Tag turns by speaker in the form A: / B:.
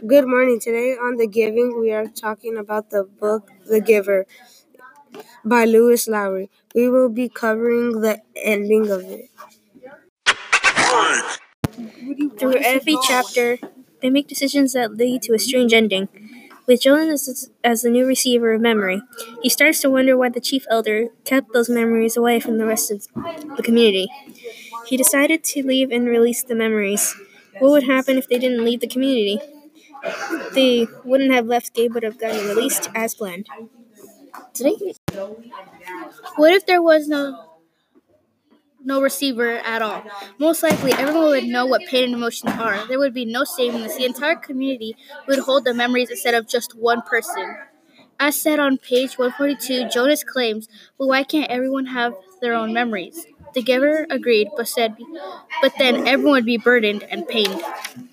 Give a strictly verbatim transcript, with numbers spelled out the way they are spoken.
A: Good morning. Today on The Giving, we are talking about the book The Giver by Lewis Lowry. We will be covering the ending of it.
B: Through every chapter, they make decisions that lead to a strange ending. With Jonas as, as the new receiver of memory, he starts to wonder why the chief elder kept those memories away from the rest of the community. He decided to leave and release the memories. What would happen if they didn't leave the community? They wouldn't have left. Gabe would have gotten released as planned.
C: Today, what if there was no no receiver at all? Most likely, everyone would know what pain and emotions are. There would be no saving this. The entire community would hold the memories instead of just one person. As said on page one forty-two, Jonas claims, "Well, why can't everyone have their own memories?" The giver agreed, but said, "But then everyone would be burdened and pained."